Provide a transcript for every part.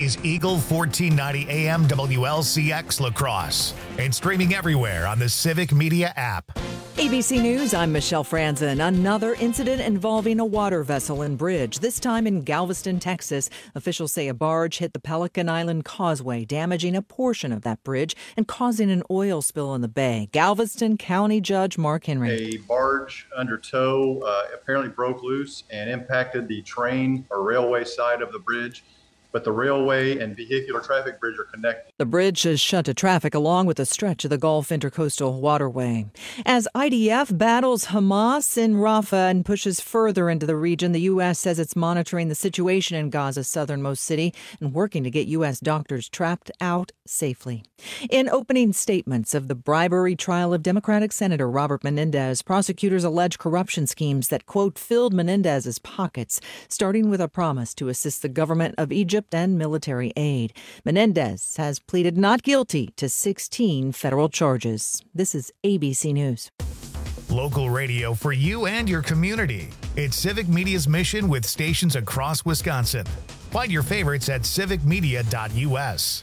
is Eagle 1490 AM WLCX La Crosse and streaming everywhere on the Civic Media app. ABC News, I'm Michelle Franzen. Another incident involving a water vessel and bridge, this time in Galveston, Texas. Officials say a barge hit the Pelican Island Causeway, damaging a portion of that bridge and causing an oil spill in the bay. Galveston County Judge Mark Henry. A barge under tow apparently broke loose and impacted the train or railway side of the bridge. But the railway and vehicular traffic bridge are connected. The bridge is shut to traffic along with a stretch of the Gulf Intercoastal Waterway. As IDF battles Hamas in Rafah and pushes further into the region, the U.S. says it's monitoring the situation in Gaza's southernmost city and working to get U.S. doctors trapped out safely. In opening statements of the bribery trial of Democratic Senator Robert Menendez, prosecutors allege corruption schemes that, quote, filled Menendez's pockets, starting with a promise to assist the government of Egypt and military aid. Menendez has pleaded not guilty to 16 federal charges. This is ABC News. Local radio for you and your community. It's Civic Media's mission with stations across Wisconsin. Find your favorites at civicmedia.us.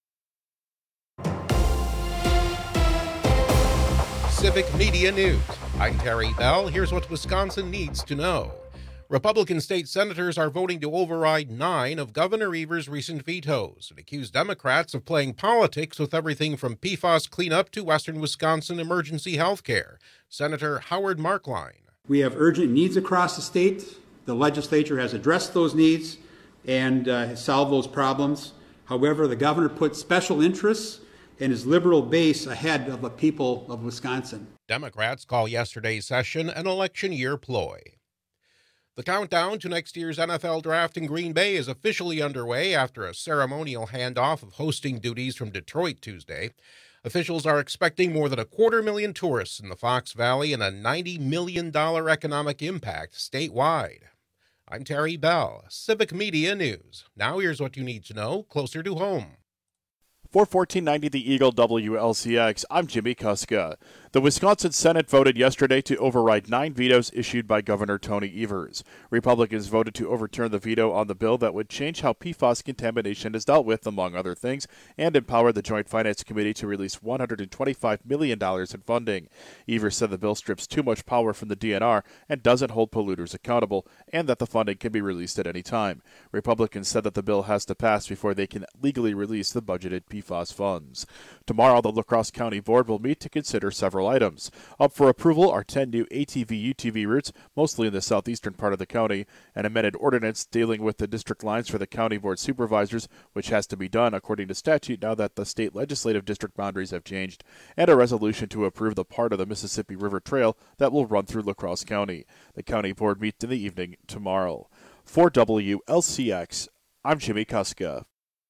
Civic Media News. I'm Terry Bell. Here's what Wisconsin needs to know. Republican state senators are voting to override 9 of Governor Evers' recent vetoes and accuse Democrats of playing politics with everything from PFAS cleanup to Western Wisconsin emergency health care. Senator Howard Markline. We have urgent needs across the state. The legislature has addressed those needs and has solved those problems. However, the governor put special interests and his liberal base ahead of the people of Wisconsin. Democrats call yesterday's session an election year ploy. The countdown to next year's NFL draft in Green Bay is officially underway after a ceremonial handoff of hosting duties from Detroit Tuesday. Officials are expecting more than 250,000 tourists in the Fox Valley and a $90 million economic impact statewide. I'm Terry Bell, Civic Media News. Now here's what you need to know closer to home. For 1490 The Eagle WLCX, I'm Jimmy Kuska. The Wisconsin Senate voted yesterday to override 9 vetoes issued by Governor Tony Evers. Republicans voted to overturn the veto on the bill that would change how PFAS contamination is dealt with, among other things, and empower the Joint Finance Committee to release $125 million in funding. Evers said the bill strips too much power from the DNR and doesn't hold polluters accountable, and that the funding can be released at any time. Republicans said that the bill has to pass before they can legally release the budgeted PFAS funds. Tomorrow, the La Crosse County Board will meet to consider several items. Up for approval are 10 new ATV-UTV routes, mostly in the southeastern part of the county, an amended ordinance dealing with the district lines for the county board supervisors, which has to be done according to statute now that the state legislative district boundaries have changed, and a resolution to approve the part of the Mississippi River Trail that will run through La Crosse County. The county board meets in the evening tomorrow. For WLCX, I'm Jimmy Kuska.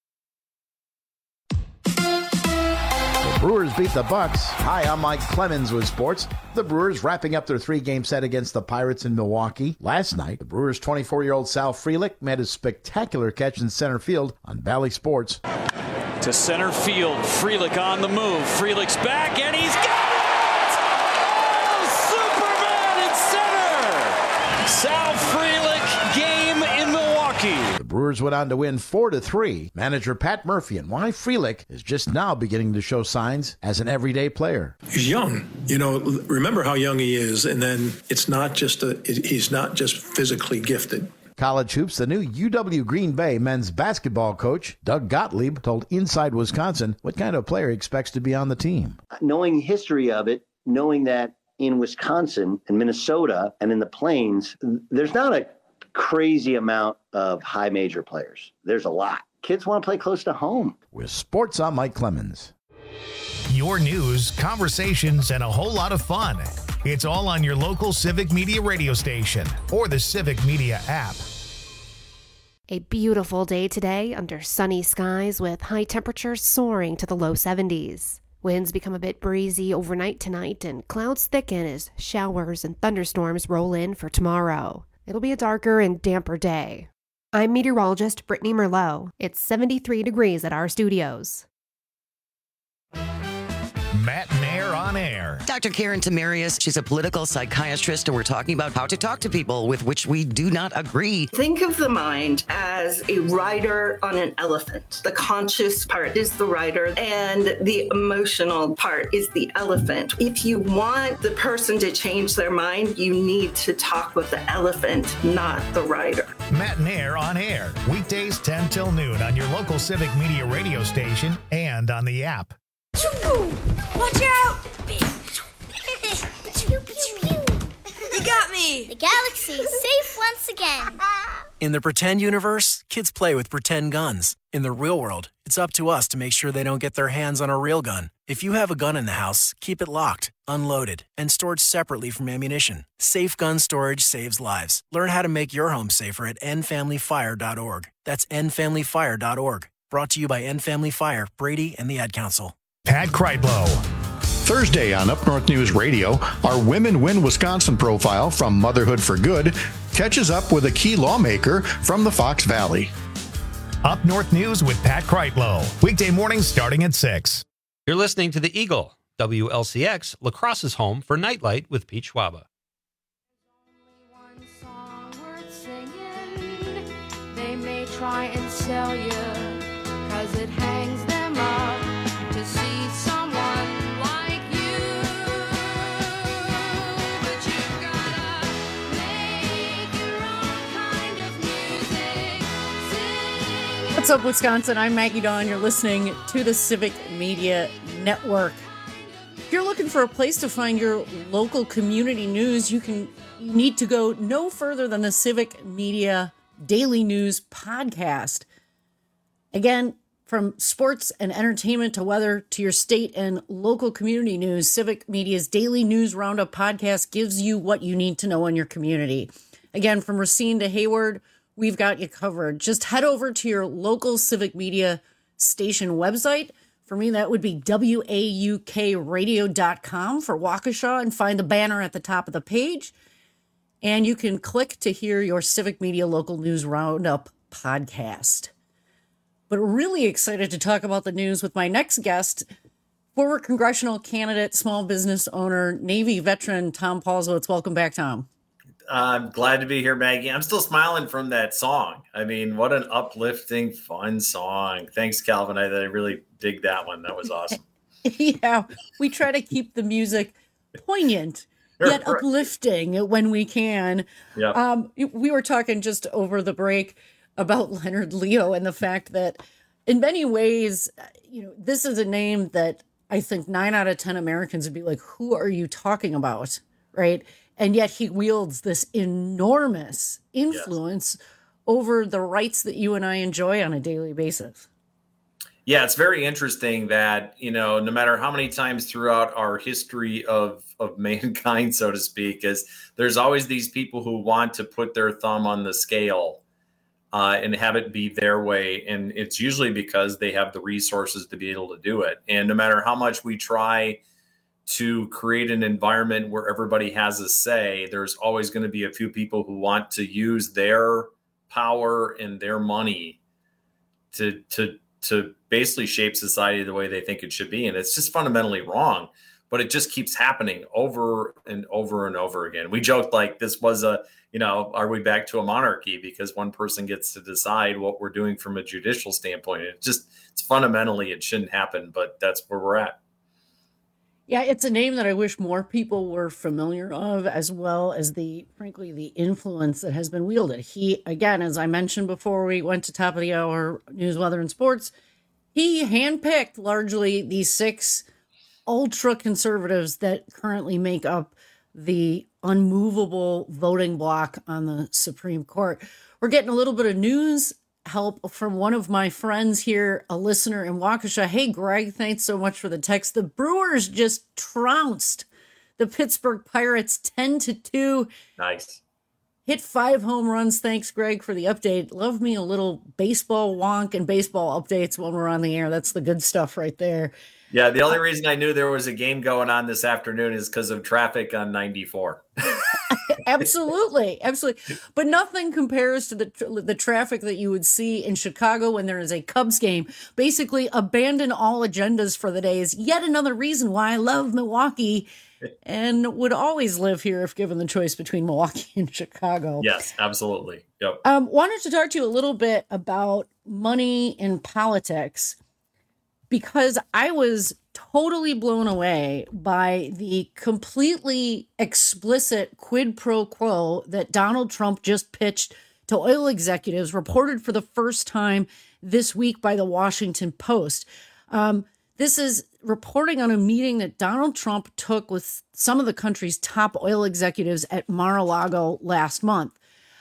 Brewers beat the Bucks. Hi, I'm Mike Clemens with sports. The Brewers wrapping up their 3-game set against the Pirates in Milwaukee. Last night, the Brewers' 24-year-old Sal Frelick made a spectacular catch in center field on Valley Sports. To center field, Frelick on the move. Frelick's back, and he's got it! Oh, Superman in center! Sal Frelick, game in Milwaukee. The Brewers went on to win 4-3. Manager Pat Murphy and why Frelick is just now beginning to show signs as an everyday player. He's young. You know, remember how young he is, and then he's not just physically gifted. College hoops, the new UW Green Bay men's basketball coach, Doug Gottlieb, told Inside Wisconsin what kind of player he expects to be on the team. Knowing the history of it, knowing that in Wisconsin and Minnesota and in the Plains, there's not a crazy amount of high major players. There's a lot. Kids want to play close to home. With sports, I'm Mike Clemens. Your news, conversations, and a whole lot of fun. It's all on your local Civic Media radio station or the Civic Media app. A beautiful day today under sunny skies with high temperatures soaring to the low 70s. Winds become a bit breezy overnight tonight and clouds thicken as showers and thunderstorms roll in for tomorrow. It'll be a darker and damper day. I'm meteorologist Brittany Merlot. It's 73 degrees at our studios. Matt Mayer on on Air. Dr. Karen Tamarius, she's a political psychiatrist, and we're talking about how to talk to people with which we do not agree. Think of the mind as a rider on an elephant. The conscious part is the rider, and the emotional part is the elephant. If you want the person to change their mind, you need to talk with the elephant, not the rider. Matt and Air on Air, weekdays 10 till noon on your local Civic Media radio station and on the app. Watch out! You got me! The galaxy is safe once again. In the pretend universe, kids play with pretend guns. In the real world, it's up to us to make sure they don't get their hands on a real gun. If you have a gun in the house, keep it locked, unloaded, and stored separately from ammunition. Safe gun storage saves lives. Learn how to make your home safer at endfamilyfire.org. That's endfamilyfire.org. Brought to you by End Family Fire, Brady, and the Ad Council. Pat Kreitlow. Thursday on Up North News Radio, our Women Win Wisconsin profile from Motherhood for Good catches up with a key lawmaker from the Fox Valley. Up North News with Pat Kreitlow. Weekday mornings starting at 6. You're listening to The Eagle, WLCX, La Crosse's home for Nightlight with Pete Schwaba. They may try and sell you, 'cause it hangs them up to see someone like you. But you gotta make your own kind of music. What's up, Wisconsin? I'm Maggie Dawn. You're listening to the Civic Media Network. If you're looking for a place to find your local community news, you need to go no further than the Civic Media Daily News Podcast. Again, from sports and entertainment to weather to your state and local community news, Civic Media's Daily News Roundup Podcast gives you what you need to know in your community. Again, from Racine to Hayward, we've got you covered. Just head over to your local Civic Media station website. For me, that would be WAUKradio.com for Waukesha, and find the banner at the top of the page. And you can click to hear your Civic Media Local News Roundup podcast. But really excited to talk about the news with my next guest, former congressional candidate, small business owner, Navy veteran, Tom Paulsowitz. Welcome back, Tom. I'm glad to be here, Maggie. I'm still smiling from that song. I mean, what an uplifting, fun song. Thanks, Calvin. I really dig that one. That was awesome. Yeah, we try to keep the music poignant, yet uplifting when we can. Yep. We were talking just over the break about Leonard Leo and the fact that in many ways, this is a name that I think 9 out of 10 Americans would be like, who are you talking about? Right. And yet he wields this enormous influence over the rights that you and I enjoy on a daily basis. Yeah, it's very interesting that, no matter how many times throughout our history of mankind, so to speak, is there's always these people who want to put their thumb on the scale and have it be their way. And it's usually because they have the resources to be able to do it. And no matter how much we try to create an environment where everybody has a say, there's always going to be a few people who want to use their power and their money to basically shape society the way they think it should be. And it's just fundamentally wrong, but it just keeps happening over and over and over again. We joked like this was are we back to a monarchy because one person gets to decide what we're doing from a judicial standpoint? It's fundamentally, it shouldn't happen, but that's where we're at. Yeah, it's a name that I wish more people were familiar of, as well as frankly, the influence that has been wielded. He, again, as I mentioned before we went to top of the hour news, weather, and sports, he handpicked largely these 6 ultra conservatives that currently make up the unmovable voting bloc on the Supreme Court. We're getting a little bit of news help from one of my friends here, a listener in Waukesha. Hey, Greg, thanks so much for the text. The Brewers just trounced the Pittsburgh Pirates 10-2. Nice. Hit 5 home runs. Thanks, Greg, for the update. Love me a little baseball wonk and baseball updates when we're on the air. That's the good stuff right there. Yeah, the only reason I knew there was a game going on this afternoon is because of traffic on 94. Absolutely. But nothing compares to the traffic that you would see in Chicago when there is a Cubs game. Basically, abandon all agendas for the day is yet another reason why I love Milwaukee and would always live here if given the choice between Milwaukee and Chicago. Yes, absolutely. Yep. Wanted to talk to you a little bit about money in politics, because I was totally blown away by the completely explicit quid pro quo that Donald Trump just pitched to oil executives, reported for the first time this week by the Washington Post. This is reporting on a meeting that Donald Trump took with some of the country's top oil executives at Mar-a-Lago last month.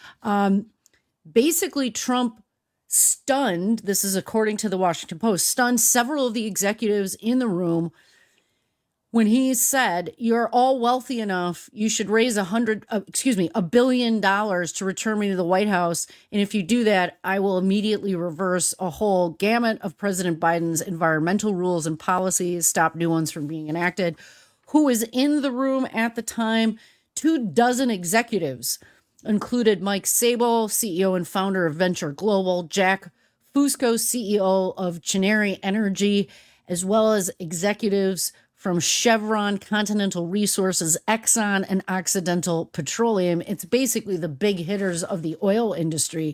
Basically, Trump stunned, this is according to the Washington Post, stunned several of the executives in the room when he said, "You're all wealthy enough, you should raise $1 billion to return me to the White House. And if you do that, I will immediately reverse a whole gamut of President Biden's environmental rules and policies, stop new ones from being enacted." Who was in the room at the time? 24 executives included Mike Sable, CEO and founder of Venture Global, Jack Fusco, CEO of Chineri Energy, as well as executives from Chevron, Continental Resources, Exxon, and Occidental Petroleum. It's basically the big hitters of the oil industry.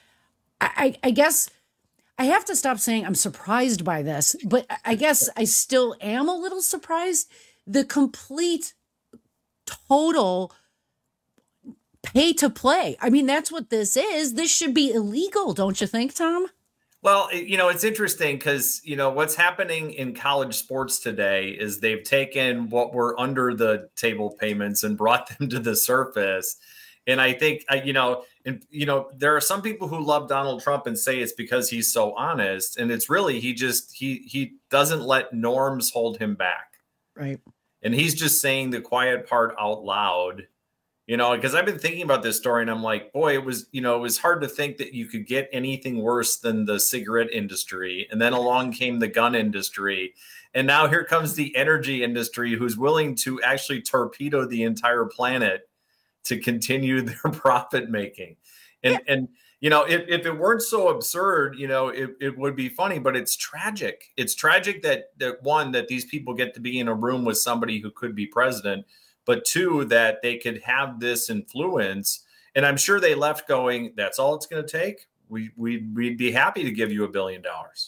I guess I have to stop saying I'm surprised by this, but I guess I still am a little surprised. The complete, total pay to play. I mean, that's what this is. This should be illegal, don't you think, Tom? Well, it's interesting because, what's happening in college sports today is they've taken what were under the table payments and brought them to the surface. And I think, there are some people who love Donald Trump and say it's because he's so honest. And it's really, he doesn't let norms hold him back. Right. And he's just saying the quiet part out loud. Because I've been thinking about this story and I'm like, boy, it was hard to think that you could get anything worse than the cigarette industry. And then along came the gun industry. And now here comes the energy industry, who's willing to actually torpedo the entire planet to continue their profit making. And if it weren't so absurd, it would be funny, but it's tragic. It's tragic that these people get to be in a room with somebody who could be president, but two, that they could have this influence. And I'm sure they left going, that's all it's going to take. We'd be happy to give you $1 billion.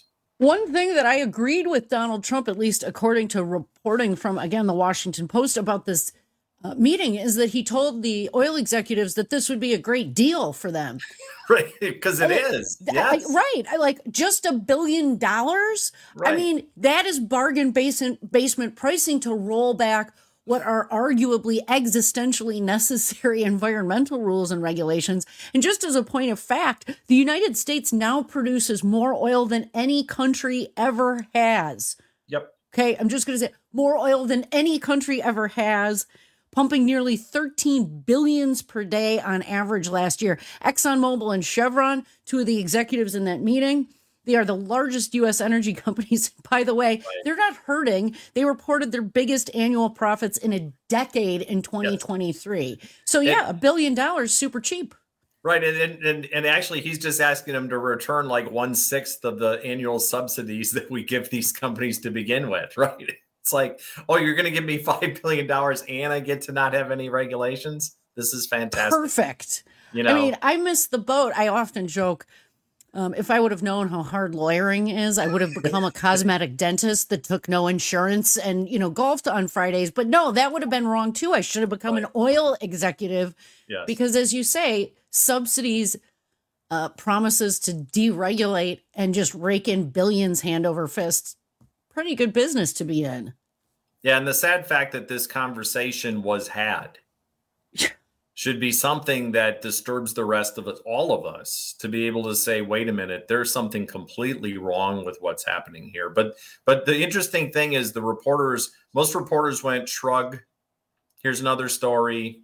One thing that I agreed with Donald Trump, at least according to reporting from, again, the Washington Post about this meeting, is that he told the oil executives that this would be a great deal for them. Right, because it is. Yes. Right. I like just $1 billion. Right. I mean, that is bargain basement pricing to roll back what are arguably existentially necessary environmental rules and regulations. And just as a point of fact, the United States now produces more oil than any country ever has. Yep. Okay, I'm just going to say more oil than any country ever has, pumping nearly 13 billions per day on average last year. ExxonMobil and Chevron, two of the executives in that meeting, they are the largest U.S. energy companies. By the way, they're not hurting. They reported their biggest annual profits in a decade in 2023. Yes. So, $1 billion, super cheap. Right. And actually, he's just asking them to return like 1/6 of the annual subsidies that we give these companies to begin with. Right. It's like, oh, you're going to give me $5 billion and I get to not have any regulations. This is fantastic. Perfect. I mean, I missed the boat. I often joke, if I would have known how hard lawyering is, I would have become a cosmetic dentist that took no insurance and, golfed on Fridays. But no, that would have been wrong, too. I should have become an oil executive because, as you say, subsidies, promises to deregulate and just rake in billions hand over fist. Pretty good business to be in. Yeah, and the sad fact that this conversation was had should be something that disturbs the rest of us, all of us, to be able to say, wait a minute, there's something completely wrong with what's happening here. But the interesting thing is most reporters went, shrug, here's another story.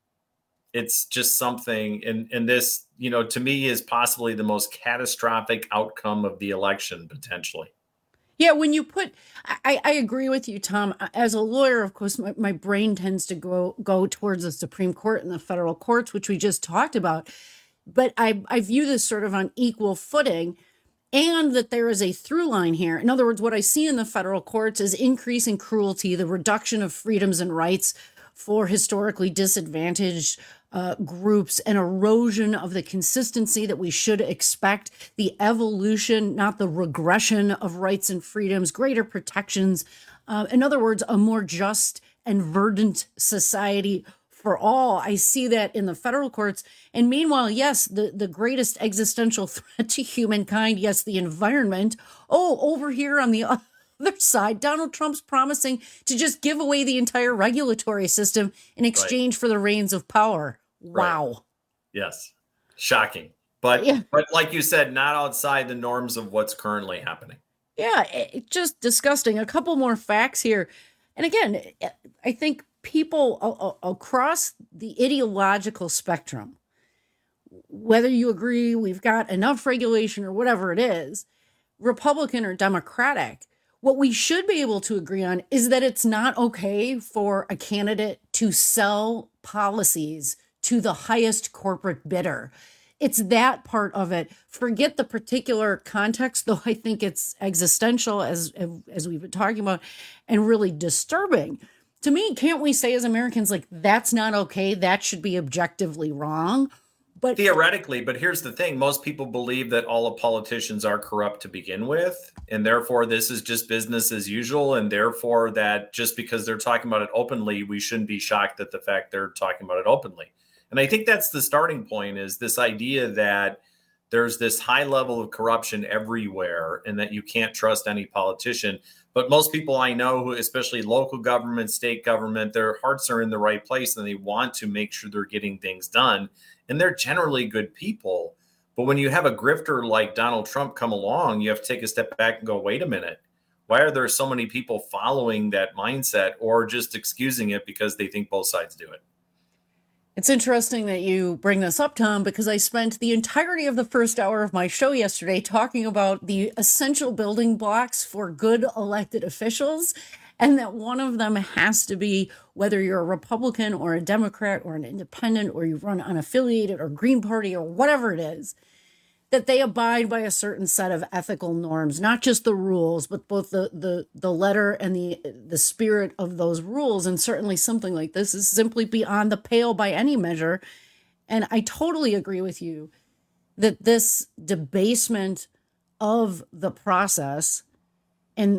It's just something, and this, to me, is possibly the most catastrophic outcome of the election, potentially. Yeah, when you put, I agree with you, Tom. As a lawyer, of course, my brain tends to go towards the Supreme Court and the federal courts, which we just talked about. But I view this sort of on equal footing, and that there is a through line here. In other words, what I see in the federal courts is increasing cruelty, the reduction of freedoms and rights for historically disadvantaged groups, an erosion of the consistency that we should expect, the evolution, not the regression of rights and freedoms, greater protections. In other words, a more just and verdant society for all. I see that in the federal courts. And meanwhile, yes, the greatest existential threat to humankind, yes, the environment. Oh, over here on the other side, Donald Trump's promising to just give away the entire regulatory system in exchange for the reins of power. Wow. Right. Yes. Shocking. But like you said, not outside the norms of what's currently happening. Yeah, it's just disgusting. A couple more facts here. And again, I think people across the ideological spectrum, whether you agree we've got enough regulation or whatever it is, Republican or Democratic, what we should be able to agree on is that it's not okay for a candidate to sell policies to the highest corporate bidder. It's that part of it. Forget the particular context, though I think it's existential, as we've been talking about, and really disturbing. To me, can't we say as Americans, like, that's not okay, that should be objectively wrong? But theoretically, but here's the thing. Most people believe that all of politicians are corrupt to begin with, and therefore this is just business as usual, and therefore that just because they're talking about it openly, we shouldn't be shocked at the fact they're talking about it openly. And I think that's the starting point, is this idea that there's this high level of corruption everywhere and that you can't trust any politician. But most people I know, who, especially local government, state government, their hearts are in the right place and they want to make sure they're getting things done. And they're generally good people. But when you have a grifter like Donald Trump come along, you have to take a step back and go, wait a minute. Why are there so many people following that mindset or just excusing it because they think both sides do it? It's interesting that you bring this up, Tom, because I spent the entirety of the first hour of my show yesterday talking about the essential building blocks for good elected officials, and that one of them has to be, whether you're a Republican or a Democrat or an independent or you run unaffiliated or Green Party or whatever it is, that they abide by a certain set of ethical norms, not just the rules, but both the letter and the spirit of those rules. And certainly something like this is simply beyond the pale by any measure. And I totally agree with you that this debasement of the process and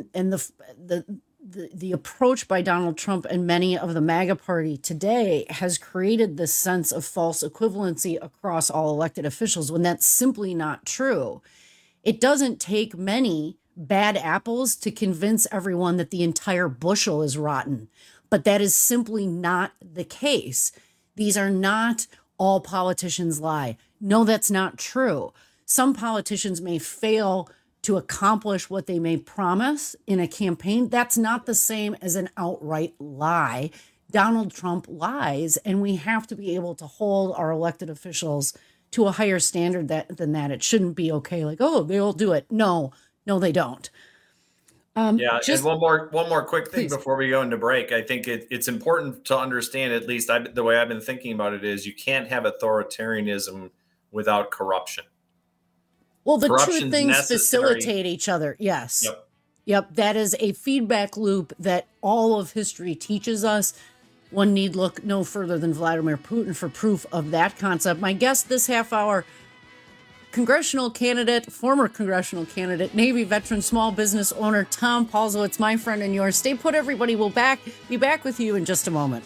the approach by Donald Trump and many of the MAGA party today has created this sense of false equivalency across all elected officials, when that's simply not true. It doesn't take many bad apples to convince everyone that the entire bushel is rotten, but that is simply not the case. These are not all politicians lie. No, that's not true. Some politicians may fail to accomplish what they may promise in a campaign. That's not the same as an outright lie. Donald Trump lies, and we have to be able to hold our elected officials to a higher standard than that. It shouldn't be okay, like, oh, they all do it. No, they don't. And one more quick thing before we go into break. I think it's important to understand, at least the way I've been thinking about it, is you can't have authoritarianism without corruption. Well, the two things facilitate each other. Yes. Yep. That is a feedback loop that all of history teaches us. One need look no further than Vladimir Putin for proof of that concept. My guest this half hour, former congressional candidate, Navy veteran, small business owner, Tom Paulsowitz, my friend and yours. Stay put, everybody. We'll be back with you in just a moment.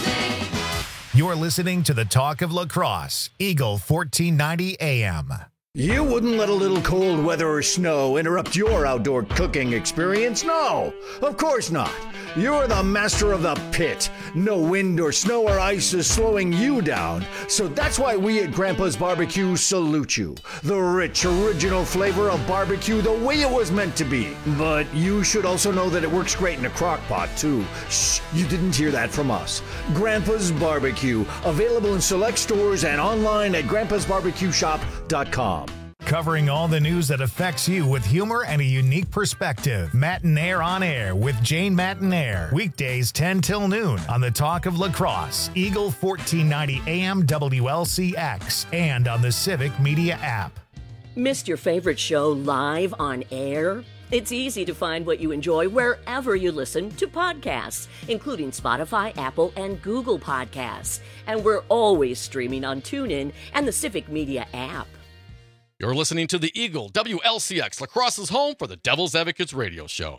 You're listening to the Talk of La Crosse, Eagle 1490 AM. You wouldn't let a little cold weather or snow interrupt your outdoor cooking experience? No, of course not. You're the master of the pit. No wind or snow or ice is slowing you down. So that's why we at Grandpa's Barbecue salute you. The rich, original flavor of barbecue the way it was meant to be. But you should also know that it works great in a crock pot, too. Shh, you didn't hear that from us. Grandpa's Barbecue, available in select stores and online at grandpasbarbecueshop.com. Covering all the news that affects you with humor and a unique perspective. Matinaire on Air with Jane Matinaire. Weekdays 10 till noon on the Talk of Lacrosse, Eagle 1490 AM WLCX, and on the Civic Media app. Missed your favorite show live on air? It's easy to find what you enjoy wherever you listen to podcasts, including Spotify, Apple, and Google Podcasts. And we're always streaming on TuneIn and the Civic Media app. You're listening to the Eagle WLCX, Lacrosse's home for the Devil's Advocates radio show.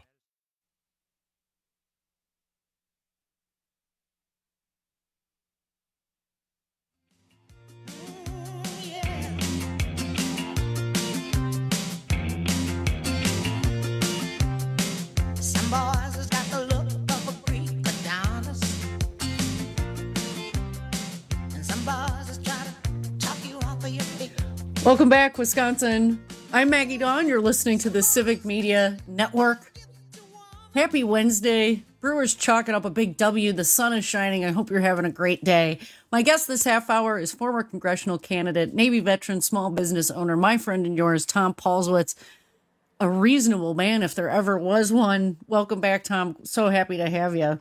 Some boys has got the look of a Greek Adonis, and some boys is trying to talk you off of your feet. Welcome back, Wisconsin. I'm Maggie Dawn. You're listening to the Civic Media Network. Happy Wednesday. Brewers chalking up a big W. The sun is shining. I hope you're having a great day. My guest this half hour is former congressional candidate, Navy veteran, small business owner, my friend and yours, Tom Paulswitz. A reasonable man, if there ever was one. Welcome back, Tom. So happy to have you.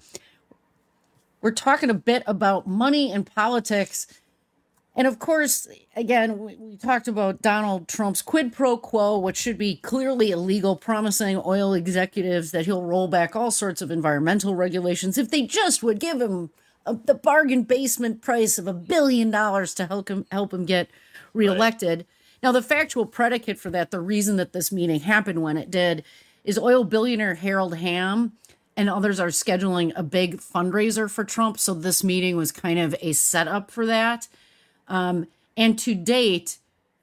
We're talking a bit about money and politics. And of course, again, we talked about Donald Trump's quid pro quo, which should be clearly illegal, promising oil executives that he'll roll back all sorts of environmental regulations if they just would give him the bargain basement price of $1 billion to help him get reelected. Right. Now, the factual predicate for that, the reason that this meeting happened when it did, is oil billionaire Harold Hamm and others are scheduling a big fundraiser for Trump. So this meeting was kind of a setup for that. And to date,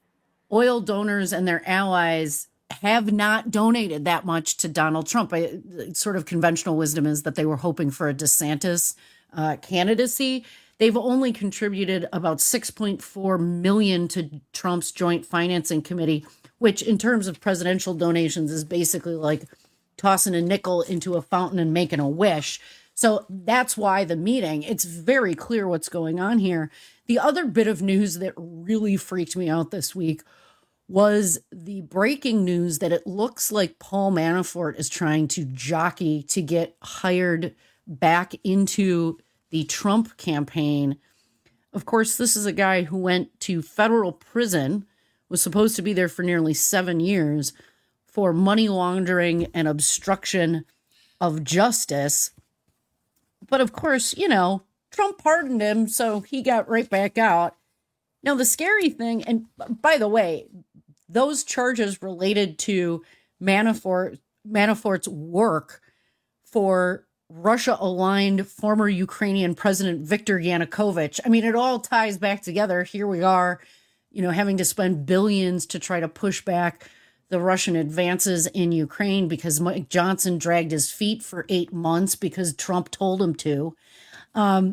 oil donors and their allies have not donated that much to Donald Trump. Sort of conventional wisdom is that they were hoping for a DeSantis candidacy. They've only contributed about $6.4 million to Trump's Joint Financing Committee, which in terms of presidential donations is basically like tossing a nickel into a fountain and making a wish. So that's why the meeting, it's very clear what's going on here. The other bit of news that really freaked me out this week was the breaking news that it looks like Paul Manafort is trying to jockey to get hired back into the Trump campaign. Of course, this is a guy who went to federal prison, was supposed to be there for nearly 7 years for money laundering and obstruction of justice. But of course, you know, Trump pardoned him, so he got right back out. Now, the scary thing, and by the way, those charges related to Manafort's work for Russia-aligned former Ukrainian President Viktor Yanukovych. I mean, it all ties back together. Here we are, you know, having to spend billions to try to push back the Russian advances in Ukraine because Mike Johnson dragged his feet for 8 months because Trump told him to. An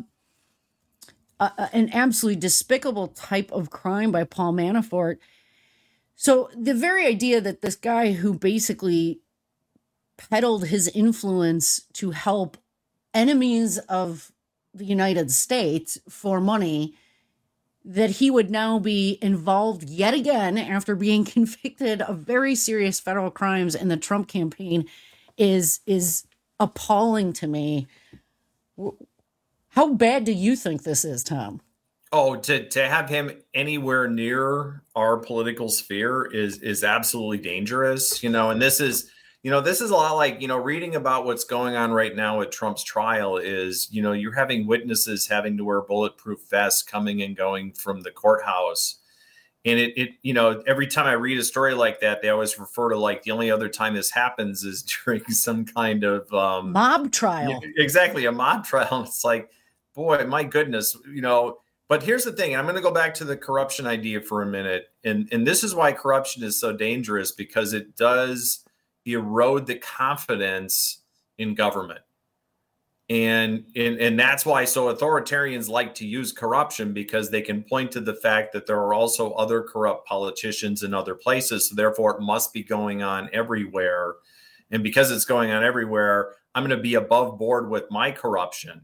absolutely despicable type of crime by Paul Manafort. So the very idea that this guy who basically peddled his influence to help enemies of the United States for money, that he would now be involved yet again after being convicted of very serious federal crimes in the Trump campaign is appalling to me. How bad do you think this is, Tom? Oh, to have him anywhere near our political sphere is absolutely dangerous, you know, and this is a lot like, you know, reading about what's going on right now with Trump's trial is, you know, you're having witnesses having to wear bulletproof vests coming and going from the courthouse. And it, you know, every time I read a story like that, they always refer to like the only other time this happens is during some kind of mob trial. Exactly. A mob trial. It's like, boy, my goodness, you know, But here's the thing. I'm going to go back to the corruption idea for a minute. And this is why corruption is so dangerous, because it does erode the confidence in government. And that's why so authoritarians like to use corruption, because they can point to the fact that there are also other corrupt politicians in other places. So therefore, it must be going on everywhere. And because it's going on everywhere, I'm going to be above board with my corruption.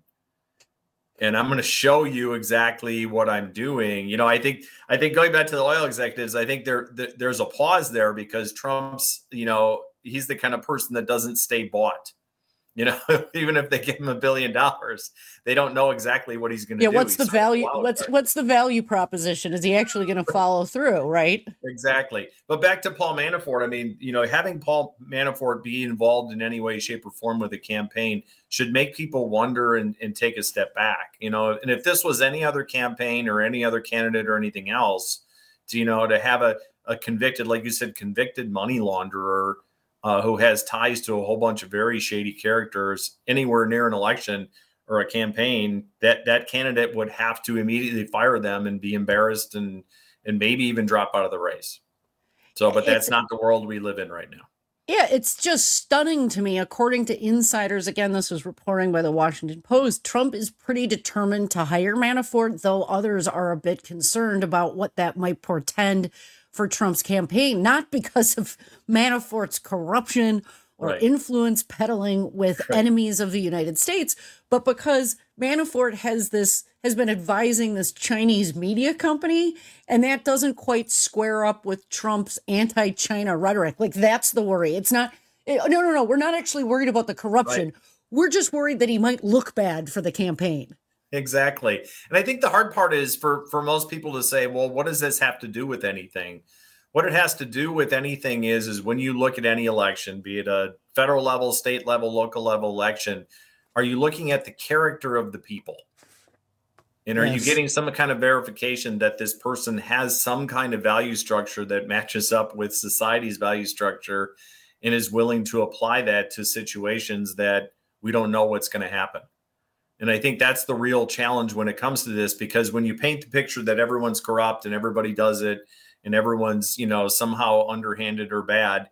And I'm going to show you exactly what I'm doing. You know, I think going back to the oil executives, I think there's a pause there, because Trump's, you know, he's the kind of person that doesn't stay bought. You know, even if they give him $1 billion, they don't know exactly what he's going to do. Yeah, what's the value? What's the value proposition? Is he actually going to follow through? Right. Exactly. But back to Paul Manafort. I mean, you know, having Paul Manafort be involved in any way, shape, or form with a campaign should make people wonder and take a step back. You know, and if this was any other campaign or any other candidate or anything else, to have a convicted, like you said, convicted money launderer who has ties to a whole bunch of very shady characters anywhere near an election or a campaign, that candidate would have to immediately fire them and be embarrassed and maybe even drop out of the race. So, but that's not the world we live in right now. Yeah, it's just stunning to me. According to insiders, again, this was reporting by the Washington Post, Trump is pretty determined to hire Manafort, though others are a bit concerned about what that might portend for Trump's campaign, not because of Manafort's corruption or influence peddling with enemies of the United States, but because Manafort has been advising this Chinese media company, and that doesn't quite square up with Trump's anti-China rhetoric. Like, that's the worry. It's not, no, we're not actually worried about the corruption. Right. We're just worried that he might look bad for the campaign. Exactly. And I think the hard part is for most people to say, well, what does this have to do with anything? What it has to do with anything is when you look at any election, be it a federal level, state level, local level election, are you looking at the character of the people? And are you getting some kind of verification that this person has some kind of value structure that matches up with society's value structure and is willing to apply that to situations that we don't know what's going to happen? And I think that's the real challenge when it comes to this, because when you paint the picture that everyone's corrupt and everybody does it and everyone's, somehow underhanded or bad,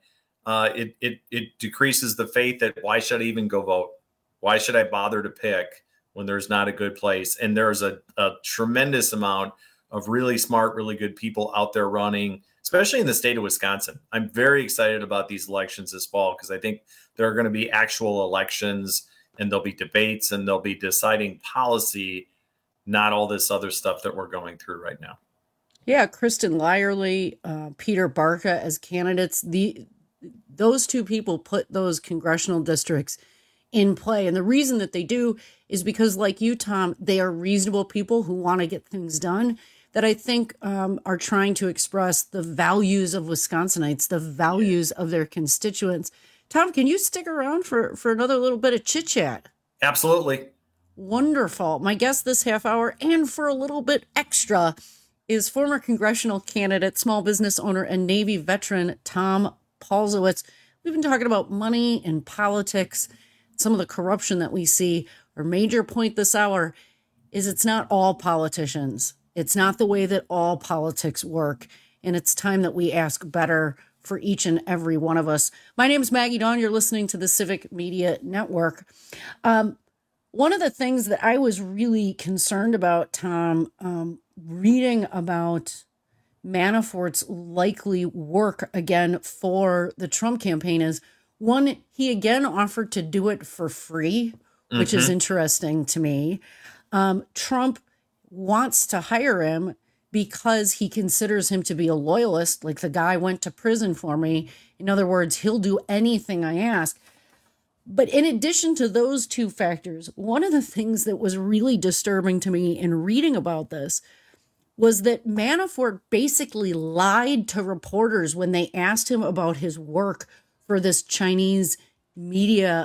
it decreases the faith that why should I even go vote? Why should I bother to pick when there's not a good place? And there's a tremendous amount of really smart, really good people out there running, especially in the state of Wisconsin. I'm very excited about these elections this fall, because I think there are going to be actual elections, and there'll be debates, and they'll be deciding policy, not all this other stuff that we're going through right now. Yeah, Kristen Lyerly, Peter Barca as candidates. Those two people put those congressional districts in play. And the reason that they do is because, like you, Tom, they are reasonable people who want to get things done that I think are trying to express the values of Wisconsinites, the values of their constituents. Tom, can you stick around for another little bit of chit-chat? Absolutely. Wonderful. My guest this half hour, and for a little bit extra, is former congressional candidate, small business owner, and Navy veteran Tom Paulzowitz. We've been talking about money and politics, some of the corruption that we see. Our major point this hour is it's not all politicians. It's not the way that all politics work. And it's time that we ask better for each and every one of us. My name is Maggie Dawn. You're listening to the Civic Media Network. One of the things that I was really concerned about, Tom, reading about Manafort's likely work again for the Trump campaign is, one, he again offered to do it for free, which is interesting to me. Trump wants to hire him because he considers him to be a loyalist, like the guy went to prison for me. In other words, he'll do anything I ask. But in addition to those two factors, one of the things that was really disturbing to me in reading about this was that Manafort basically lied to reporters when they asked him about his work for this Chinese media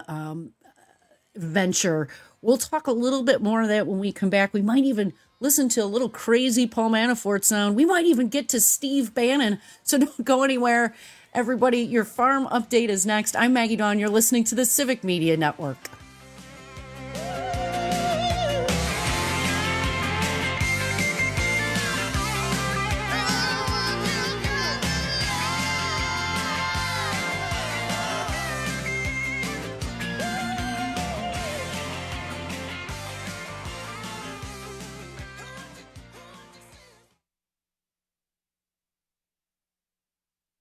venture. We'll talk a little bit more of that when we come back. We might even listen to a little crazy Paul Manafort sound. We might even get to Steve Bannon. So don't go anywhere. Everybody, your farm update is next. I'm Maggie Dawn. You're listening to the Civic Media Network.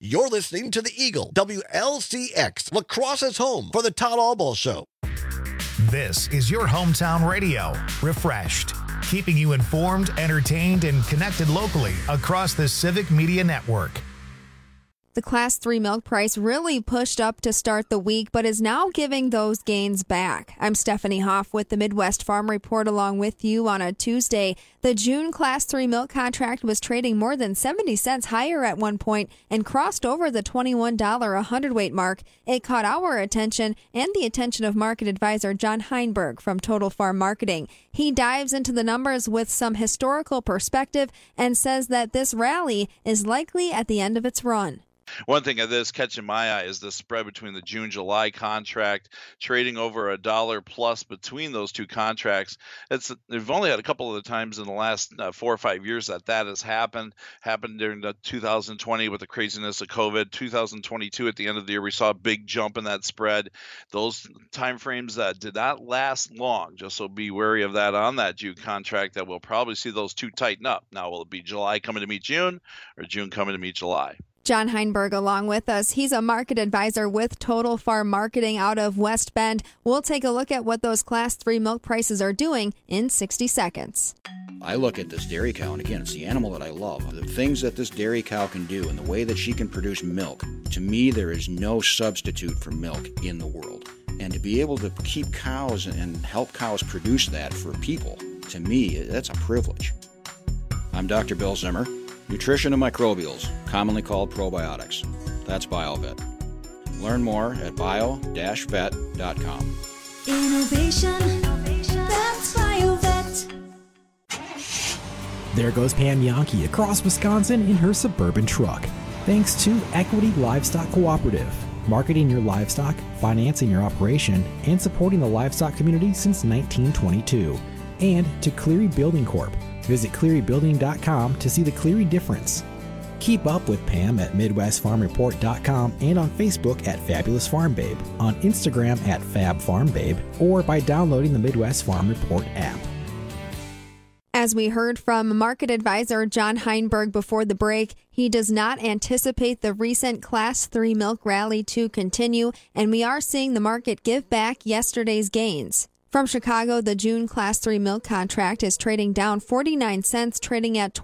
You're listening to the Eagle, WLCX, Lacrosse's home for the Todd Albaugh Show. This is your hometown radio, refreshed, keeping you informed, entertained, and connected locally across the Civic Media Network. The Class 3 milk price really pushed up to start the week, but is now giving those gains back. I'm Stephanie Hoff with the Midwest Farm Report along with you on a Tuesday. The June Class 3 milk contract was trading more than 70 cents higher at one point and crossed over the $21 a hundredweight mark. It caught our attention and the attention of market advisor John Heinberg from Total Farm Marketing. He dives into the numbers with some historical perspective and says that this rally is likely at the end of its run. One thing that's catching my eye is the spread between the June-July contract, trading over $1 plus between those two contracts. They've only had a couple of the times in the last 4 or 5 years that has happened. Happened during 2020 with the craziness of COVID. 2022 at the end of the year, we saw a big jump in that spread. Those time frames that did not last long, just so be wary of that on that June contract, that we'll probably see those two tighten up. Now, will it be July coming to meet June or June coming to meet July? John Heinberg along with us. He's a market advisor with Total Farm Marketing out of West Bend. We'll take a look at what those Class 3 milk prices are doing in 60 seconds. I look at this dairy cow, and again, it's the animal that I love. The things that this dairy cow can do and the way that she can produce milk, to me, there is no substitute for milk in the world. And to be able to keep cows and help cows produce that for people, to me, that's a privilege. I'm Dr. Bill Zimmer. Nutrition and microbials, commonly called probiotics. That's BioVet. Learn more at bio-vet.com. Innovation, that's BioVet. There goes Pam Yankee across Wisconsin in her Suburban truck. Thanks to Equity Livestock Cooperative, marketing your livestock, financing your operation, and supporting the livestock community since 1922. And to Cleary Building Corp. Visit clearybuilding.com to see the Cleary difference. Keep up with Pam at MidwestFarmReport.com and on Facebook at Fabulous Farm Babe, on Instagram at Fab Farm Babe, or by downloading the Midwest Farm Report app. As we heard from market advisor John Heinberg before the break, he does not anticipate the recent Class 3 milk rally to continue, and we are seeing the market give back yesterday's gains. From Chicago, the June Class 3 milk contract is trading down 49 cents, trading at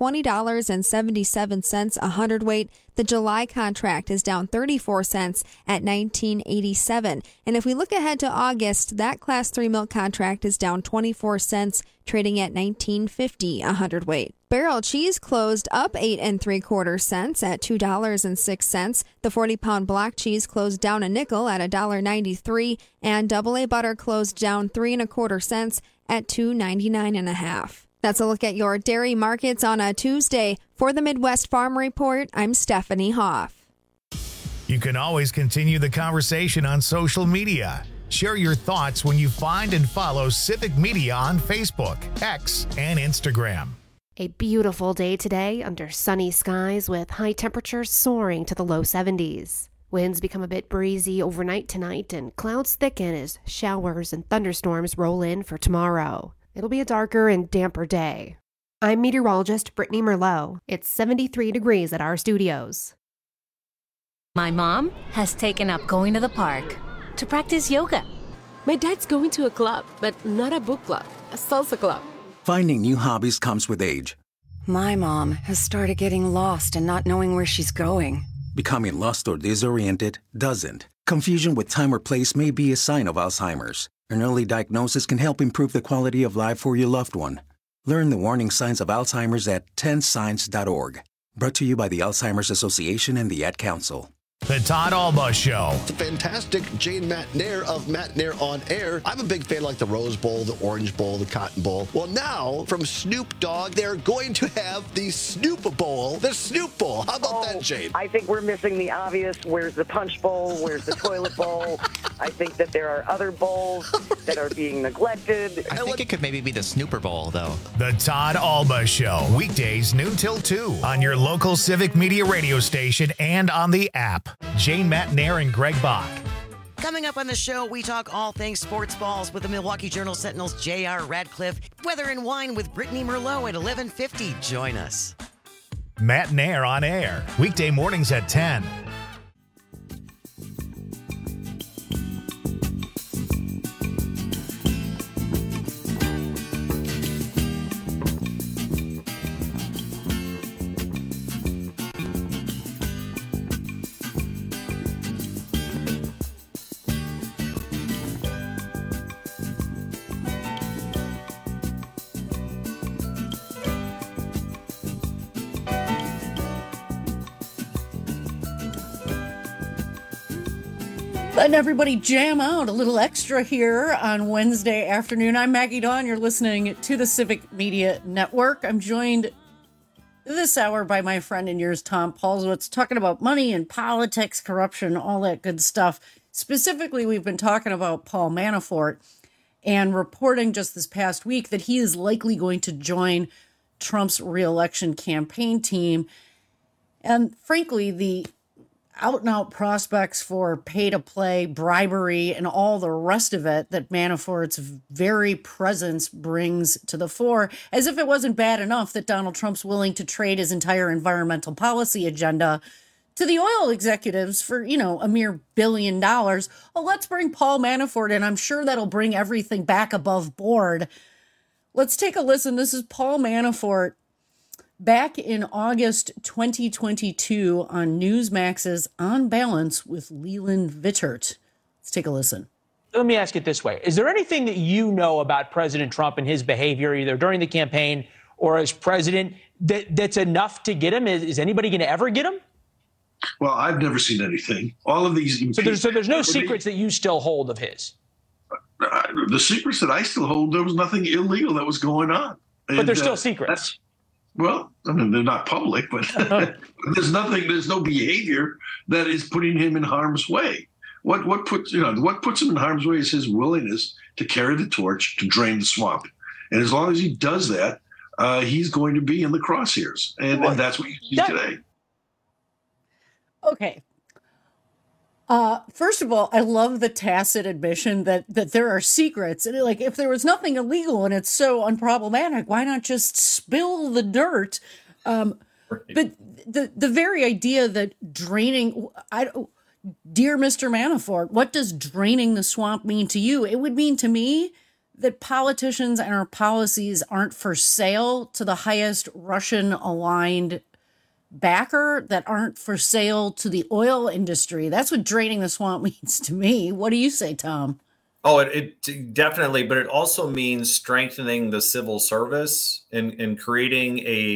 $20.77 a hundredweight. The July contract is down 34 cents at $19.87. And if we look ahead to August, that Class 3 milk contract is down 24 cents, trading at $19.50 a hundredweight. Barrel cheese closed up 8 3/4 cents at $2.06. The 40-pound block cheese closed down a nickel at $1.93, and AA butter closed down 3 1/4 cents at $2.99.5. That's a look at your dairy markets on a Tuesday. For the Midwest Farm Report, I'm Stephanie Hoff. You can always continue the conversation on social media. Share your thoughts when you find and follow Civic Media on Facebook, X, and Instagram. A beautiful day today under sunny skies with high temperatures soaring to the low 70s. Winds become a bit breezy overnight tonight and clouds thicken as showers and thunderstorms roll in for tomorrow. It'll be a darker and damper day. I'm meteorologist Brittany Merlot. It's 73 degrees at our studios. My mom has taken up going to the park to practice yoga. My dad's going to a club, but not a book club, a salsa club. Finding new hobbies comes with age. My mom has started getting lost and not knowing where she's going. Becoming lost or disoriented doesn't. Confusion with time or place may be a sign of Alzheimer's. An early diagnosis can help improve the quality of life for your loved one. Learn the warning signs of Alzheimer's at 10signs.org. Brought to you by the Alzheimer's Association and the Ad Council. The Todd Albaugh Show. It's a fantastic Jane Matnair of Matnair on Air. I'm a big fan like the Rose Bowl, the Orange Bowl, the Cotton Bowl. Well, now from Snoop Dogg, they're going to have the Snoop Bowl, the Snoop Bowl. How about that, Jane? I think we're missing the obvious. Where's the Punch Bowl? Where's the Toilet Bowl? I think that there are other bowls that are being neglected. I think it could maybe be the Snooper Bowl, though. The Todd Albaugh Show. Weekdays noon till 2 on your local Civic Media radio station and on the app. Jane Matnair and Greg Bach. Coming up on the show, we talk all things sports balls with the Milwaukee Journal Sentinel's J.R. Radcliffe. Weather and wine with Brittany Merlot at 11:50. Join us. Matnair on Air. Weekday mornings at 10 Letting everybody jam out a little extra here on Wednesday afternoon. I'm Maggie Dawn. You're listening to the Civic Media Network. I'm joined this hour by my friend and yours, Tom Paulswitz, talking about money and politics, corruption, all that good stuff. Specifically, we've been talking about Paul Manafort and reporting just this past week that he is likely going to join Trump's reelection campaign team. And frankly, the out-and-out prospects for pay-to-play, bribery, and all the rest of it that Manafort's very presence brings to the fore, as if it wasn't bad enough that Donald Trump's willing to trade his entire environmental policy agenda to the oil executives for, a mere $1 billion. Oh, let's bring Paul Manafort in. I'm sure that'll bring everything back above board. Let's take a listen. This is Paul Manafort back in August 2022 on Newsmax's On Balance with Leland Vittert. Let's take a listen. Let me ask it this way. Is there anything that you know about President Trump and his behavior, either during the campaign or as president, that's enough to get him? Is anybody going to ever get him? Well, I've never seen anything. All of these. So there's no secrets that you still hold of his? The secrets that I still hold, there was nothing illegal that was going on. But there's still secrets. Well, I mean, they're not public, but there's no behavior that is putting him in harm's way. What puts him in harm's way is his willingness to carry the torch to drain the swamp. And as long as he does that, he's going to be in the crosshairs. And that's what you see today. Okay. First of all, I love the tacit admission that there are secrets. And like, if there was nothing illegal and it's so unproblematic, why not just spill the dirt? Right. But the very idea that draining, dear Mr. Manafort, what does draining the swamp mean to you? It would mean to me that politicians and our policies aren't for sale to the highest Russian-aligned backer, that aren't for sale to the oil industry. That's what draining the swamp means to me. What do you say, Tom? Oh, it definitely, but it also means strengthening the civil service and creating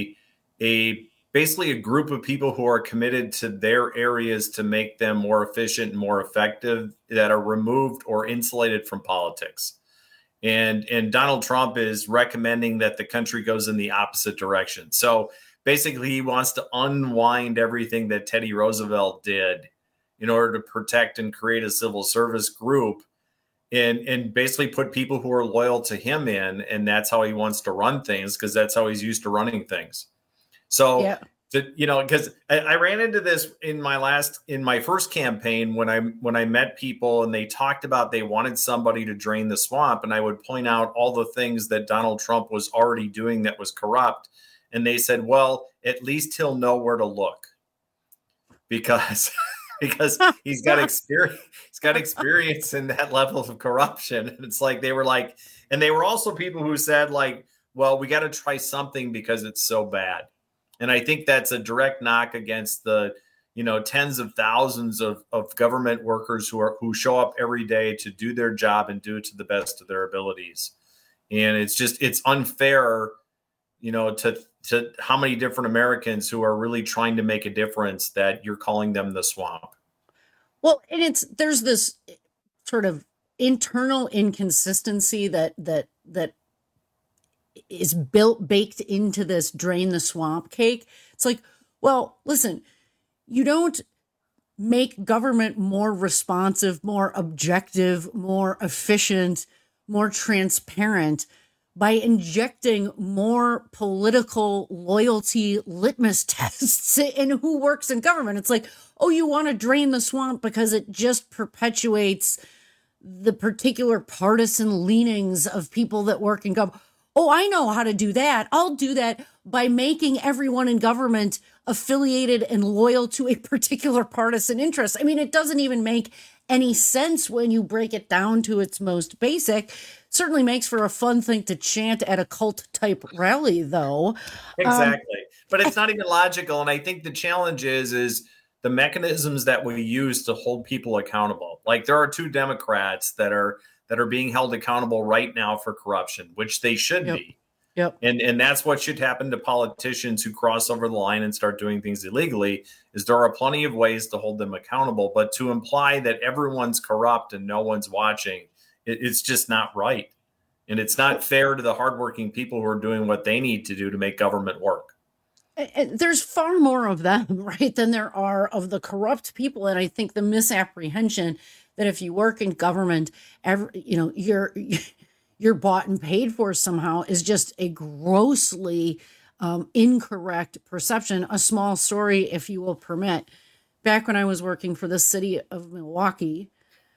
a basically a group of people who are committed to their areas to make them more efficient and more effective, that are removed or insulated from politics. And Donald Trump is recommending that the country goes in the opposite direction. So basically, he wants to unwind everything that Teddy Roosevelt did in order to protect and create a civil service group and basically put people who are loyal to him in. And that's how he wants to run things, because that's how he's used to running things. So, because I ran into this in my first campaign when I met people and they talked about they wanted somebody to drain the swamp. And I would point out all the things that Donald Trump was already doing that was corrupt. And they said, well, at least he'll know where to look because he's got experience. He's got experience in that level of corruption. And it's like, they were also people who said like, well, we got to try something because it's so bad. And I think that's a direct knock against the, tens of thousands of government workers who show up every day to do their job and do it to the best of their abilities. And it's unfair, to how many different Americans who are really trying to make a difference that you're calling them the swamp. Well, and there's this sort of internal inconsistency that is baked into this drain the swamp cake. It's like, well, listen, you don't make government more responsive, more objective, more efficient, more transparent by injecting more political loyalty litmus tests in who works in government. It's like, oh, you want to drain the swamp because it just perpetuates the particular partisan leanings of people that work in government. Oh, I know how to do that. I'll do that by making everyone in government affiliated and loyal to a particular partisan interest. I mean, it doesn't even make any sense when you break it down to its most basic. Certainly makes for a fun thing to chant at a cult type rally, though. Exactly. But it's not even logical. And I think the challenge is the mechanisms that we use to hold people accountable. Like, there are 2 Democrats that are being held accountable right now for corruption, which they should be. Yep. And that's what should happen to politicians who cross over the line and start doing things illegally, is there are plenty of ways to hold them accountable. But to imply that everyone's corrupt and no one's watching, it's just not right. And it's not fair to the hardworking people who are doing what they need to do to make government work. And there's far more of them, right, than there are of the corrupt people. And I think the misapprehension that if you work in government, you're bought and paid for somehow is just a grossly incorrect perception. A small story, if you will permit. Back when I was working for the city of Milwaukee,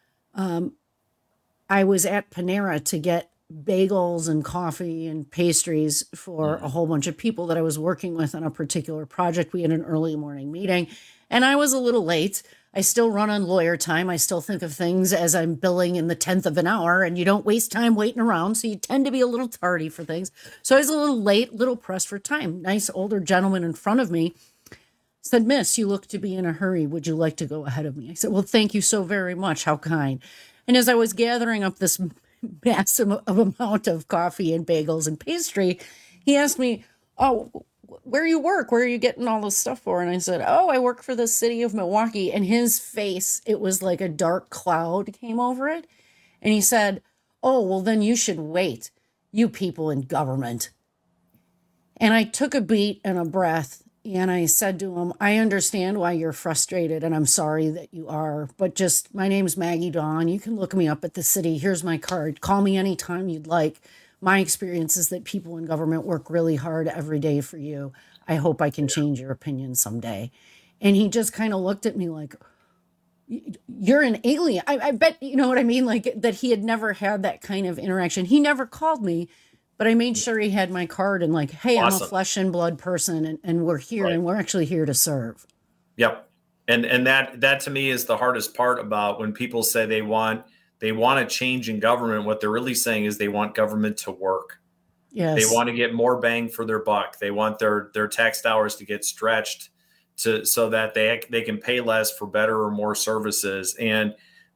I was at Panera to get bagels and coffee and pastries for a whole bunch of people that I was working with on a particular project. We had an early morning meeting and I was a little late. I still run on lawyer time. I still think of things as I'm billing in the 10th of an hour, and you don't waste time waiting around. So you tend to be a little tardy for things. So I was a little late, little pressed for time. Nice older gentleman in front of me said, "Miss, you look to be in a hurry. Would you like to go ahead of me?" I said, "Well, thank you so very much. How kind." And as I was gathering up this massive amount of coffee and bagels and pastry, he asked me, "Oh, where you work? Where are you getting all this stuff for?" And I said, "Oh, I work for the city of Milwaukee." And his face, it was like a dark cloud came over it. And he said, "Oh, well, then you should wait. You people in government." And I took a beat and a breath. And I said to him, "I understand why you're frustrated, and I'm sorry that you are, but just, my name's Maggie Dawn. You can look me up at the city. Here's my card. Call me anytime you'd like. My experience is that people in government work really hard every day for you. I hope I can change your opinion someday." And he just kind of looked at me like, "You're an alien." I bet, you know what I mean? Like that he had never had that kind of interaction. He never called me, but I made sure he had my card and like, "Hey, awesome. I'm a flesh and blood person and we're here and we're actually here to serve." Yep. And that to me is the hardest part about when people say they want a change in government. What they're really saying is they want government to work. Yes. They want to get more bang for their buck. They want their tax dollars to get stretched so that they can pay less for better or more services. And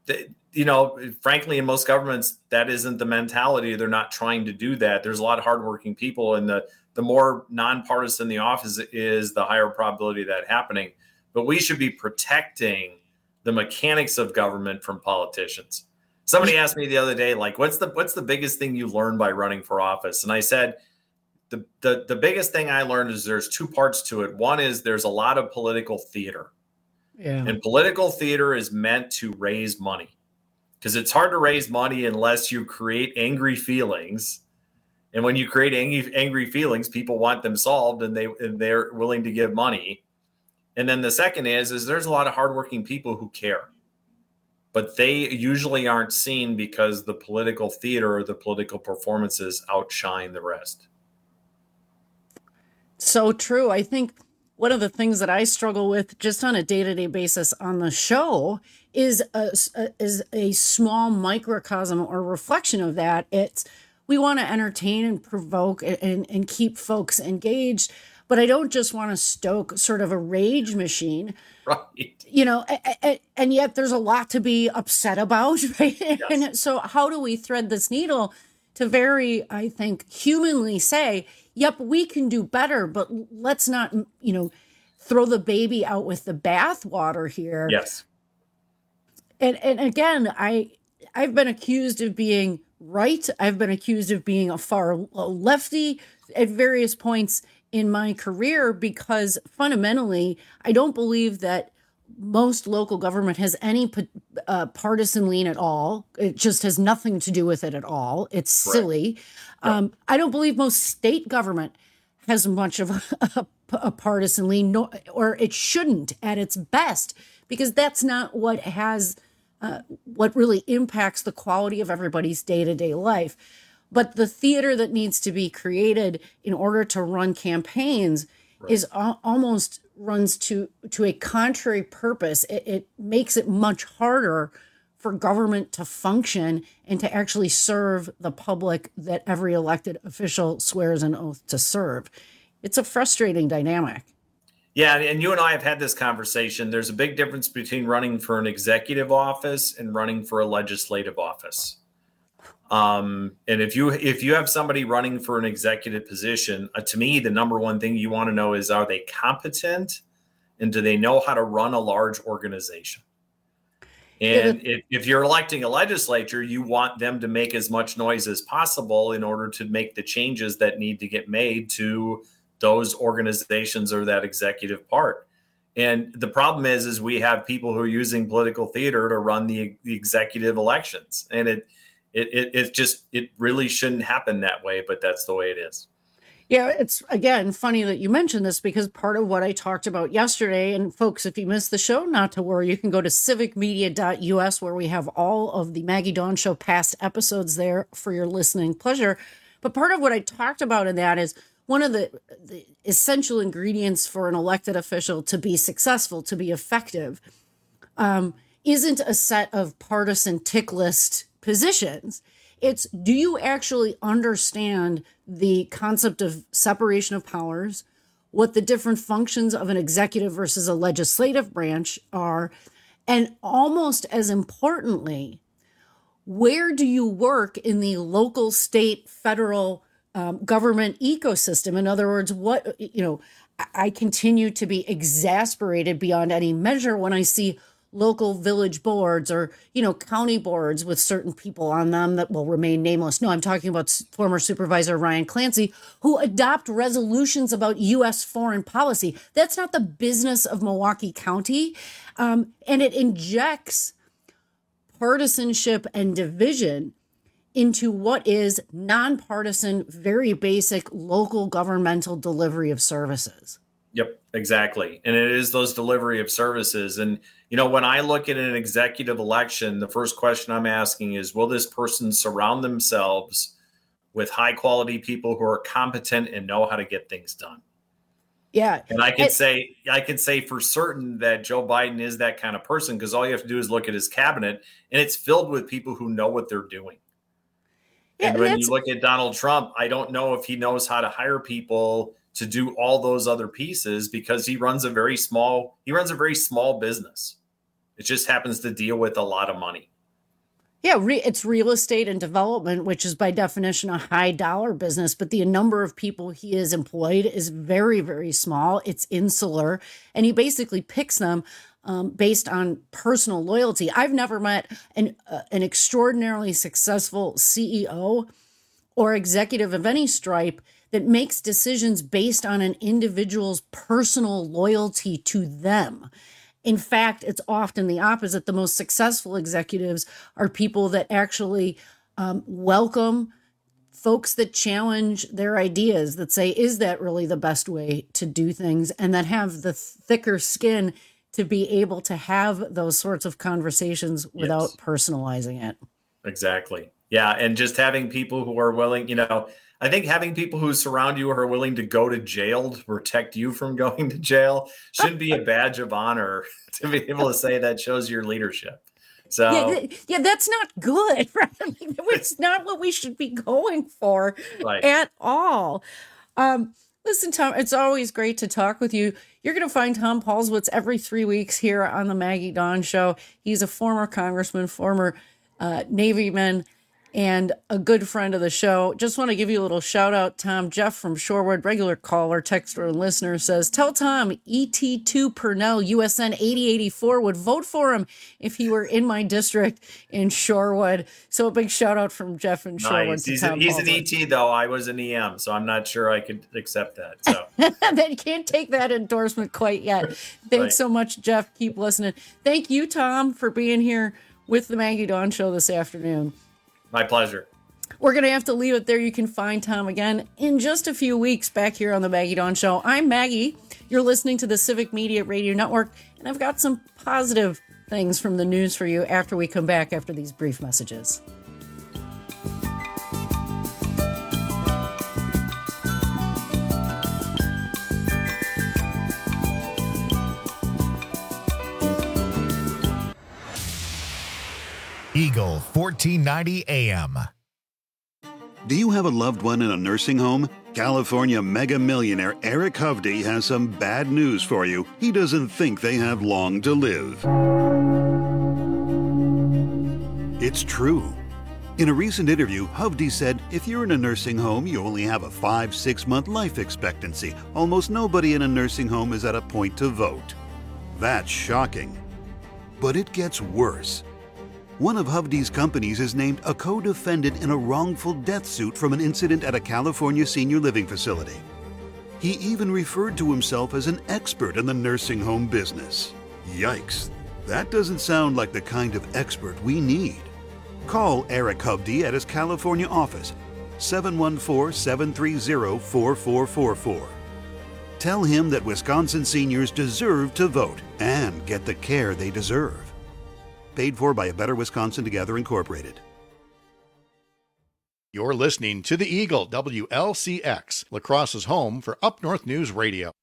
frankly, in most governments, that isn't the mentality. They're not trying to do that. There's a lot of hardworking people, and the more nonpartisan the office is, the higher probability of that happening. But we should be protecting the mechanics of government from politicians. Somebody asked me the other day, like, what's the biggest thing you learned by running for office? And I said, the biggest thing I learned is there's two parts to it. One is there's a lot of political theater. Yeah. And political theater is meant to raise money, because it's hard to raise money unless you create angry feelings. And when you create angry feelings, people want them solved, and they're willing to give money. And then the second is there's a lot of hardworking people who care, but they usually aren't seen because the political theater or the political performances outshine the rest. So true. I think one of the things that I struggle with just on a day-to-day basis on the show is a small microcosm or reflection of that. We want to entertain and provoke and keep folks engaged, but I don't just want to stoke sort of a rage machine. Right. And yet there's a lot to be upset about, right? Yes. And so how do we thread this needle to very, I think, humanly say, yep, we can do better, but let's not, throw the baby out with the bathwater here. Yes. And again, I've been accused of being right. I've been accused of being a far lefty at various points in my career, because fundamentally, I don't believe that most local government has any partisan lean at all. It just has nothing to do with it at all. It's silly. Yep. I don't believe most state government has much of a partisan lean, or it shouldn't at its best, because that's not what what really impacts the quality of everybody's day-to-day life. But the theater that needs to be created in order to run campaigns is almost runs to a contrary purpose. It makes it much harder for government to function and to actually serve the public that every elected official swears an oath to serve. It's a frustrating dynamic. Yeah, and you and I have had this conversation. There's a big difference between running for an executive office and running for a legislative office. And if you have somebody running for an executive position, to me, the number one thing you want to know is, are they competent and do they know how to run a large organization? And if you're electing a legislature, you want them to make as much noise as possible in order to make the changes that need to get made to those organizations or that executive part. And the problem is we have people who are using political theater to run the executive elections. And it really shouldn't happen that way, but that's the way it is. Yeah, it's, again, funny that you mentioned this, because part of what I talked about yesterday, and folks, if you missed the show, not to worry, you can go to civicmedia.us, where we have all of the Maggie Dawn Show past episodes there for your listening pleasure. But part of what I talked about in that is one of the essential ingredients for an elected official to be successful, to be effective, isn't a set of partisan tick list positions. It's, do you actually understand the concept of separation of powers, what the different functions of an executive versus a legislative branch are, and almost as importantly, where do you work in the local, state, federal government ecosystem? In other words, I continue to be exasperated beyond any measure when I see local village boards or, county boards with certain people on them that will remain nameless. No, I'm talking about former Supervisor Ryan Clancy, who adopt resolutions about U.S. foreign policy. That's not the business of Milwaukee County. And it injects partisanship and division into what is nonpartisan, very basic local governmental delivery of services. Yep, exactly. And it is those delivery of services. And, when I look at an executive election, the first question I'm asking is, will this person surround themselves with high quality people who are competent and know how to get things done? Yeah. And I can say for certain that Joe Biden is that kind of person, because all you have to do is look at his cabinet and it's filled with people who know what they're doing. Yeah, and when you look at Donald Trump, I don't know if he knows how to hire people to do all those other pieces, because he runs a very small business. It just happens to deal with a lot of money. Yeah, it's real estate and development, which is by definition a high dollar business, but the number of people he is employed is very, very small. It's insular, and he basically picks them based on personal loyalty. I've never met an extraordinarily successful CEO or executive of any stripe that makes decisions based on an individual's personal loyalty to them. In fact, it's often the opposite. The most successful executives are people that actually welcome folks that challenge their ideas, that say, is that really the best way to do things? And that have the thicker skin to be able to have those sorts of conversations without personalizing it. Exactly. Yeah. And just having people who are willing, I think having people who surround you who are willing to go to jail to protect you from going to jail shouldn't be a badge of honor to be able to say that shows your leadership. So yeah, that's not good. Right? It's not what we should be going for at all. Listen, Tom, it's always great to talk with you. You're going to find Tom Paulswitz every 3 weeks here on the Maggie Dawn Show. He's a former congressman, former Navyman, and a good friend of the show. Just want to give you a little shout out, Tom. Jeff from Shorewood, regular caller, texter, and listener, says, tell Tom ET2 Purnell, USN 8084, would vote for him if he were in my district in Shorewood. So a big shout out from Jeff in Shorewood. Nice. He's an ET, though. I was an EM, so I'm not sure I could accept that. So they can't take that endorsement quite yet. Thanks so much, Jeff. Keep listening. Thank you, Tom, for being here with the Maggie Dawn Show this afternoon. My pleasure. We're going to have to leave it there. You can find Tom again in just a few weeks back here on the Maggie Dawn Show. I'm Maggie. You're listening to the Civic Media Radio Network, and I've got some positive things from the news for you after we come back after these brief messages. Eagle 1490 AM. Do you have a loved one in a nursing home? California mega millionaire Eric Hovde has some bad news for you. He doesn't think they have long to live. It's true. In a recent interview, Hovde said if you're in a nursing home, you only have a 5-6 month life expectancy. Almost nobody in a nursing home is at a point to vote. That's shocking. But it gets worse. One of Hovde's companies is named a co-defendant in a wrongful death suit from an incident at a California senior living facility. He even referred to himself as an expert in the nursing home business. Yikes, that doesn't sound like the kind of expert we need. Call Eric Hovde at his California office, 714-730-4444. Tell him that Wisconsin seniors deserve to vote and get the care they deserve. Paid for by A Better Wisconsin Together, Incorporated. You're listening to The Eagle, WLCX, La Crosse's home for Up North News Radio.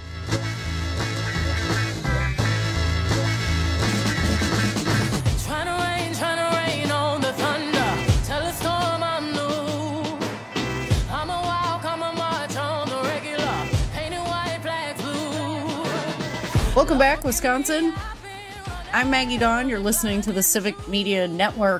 Welcome back, Wisconsin. I'm Maggie Dawn. You're listening to the Civic Media Network.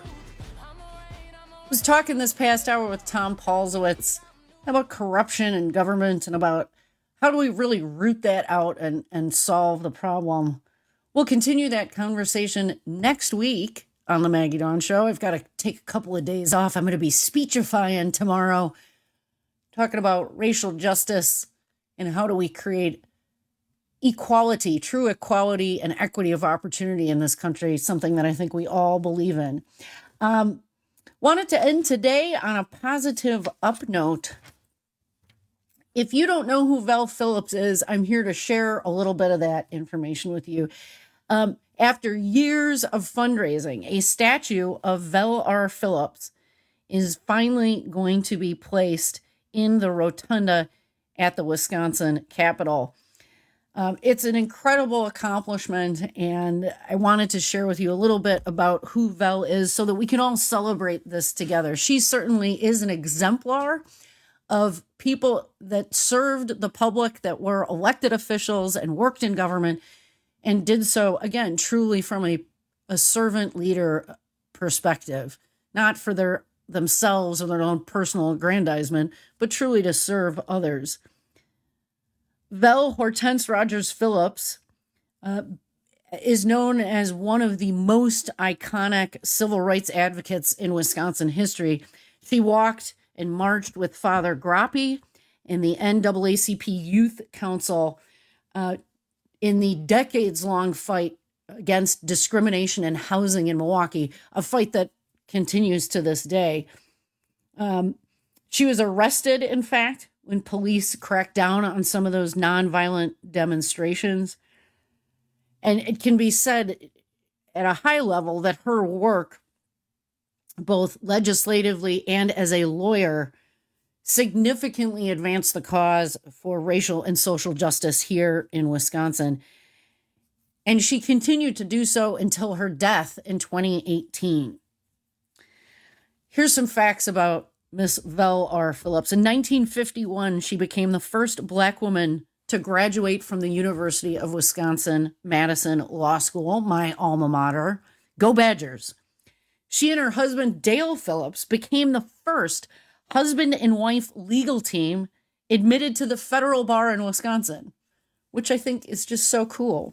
I was talking this past hour with Tom Paulsowitz about corruption in government and about how do we really root that out and solve the problem. We'll continue that conversation next week on the Maggie Dawn Show. I've got to take a couple of days off. I'm going to be speechifying tomorrow, talking about racial justice and how do we create equality, true equality and equity of opportunity in this country, something that I think we all believe in. Wanted to end today on a positive up note. If you don't know who Vel Phillips is, I'm here to share a little bit of that information with you. After years of fundraising, a statue of Vel R. Phillips is finally going to be placed in the rotunda at the Wisconsin Capitol. It's an incredible accomplishment, and I wanted to share with you a little bit about who Vel is so that we can all celebrate this together. She certainly is an exemplar of people that served the public, that were elected officials and worked in government, and did so, again, truly from a servant leader perspective, not for themselves or their own personal aggrandizement, but truly to serve others. Vel Hortense Rogers Phillips is known as one of the most iconic civil rights advocates in Wisconsin history. She walked and marched with Father Groppe in the NAACP Youth Council in the decades-long fight against discrimination in housing in Milwaukee, a fight that continues to this day. She was arrested, in fact, when police cracked down on some of those nonviolent demonstrations. And it can be said at a high level that her work, both legislatively and as a lawyer, significantly advanced the cause for racial and social justice here in Wisconsin. And she continued to do so until her death in 2018. Here's some facts about Miss Vel R. Phillips. In 1951, she became the first Black woman to graduate from the University of Wisconsin-Madison Law School, my alma mater. Go Badgers. She and her husband, Dale Phillips, became the first husband and wife legal team admitted to the federal bar in Wisconsin, which I think is just so cool.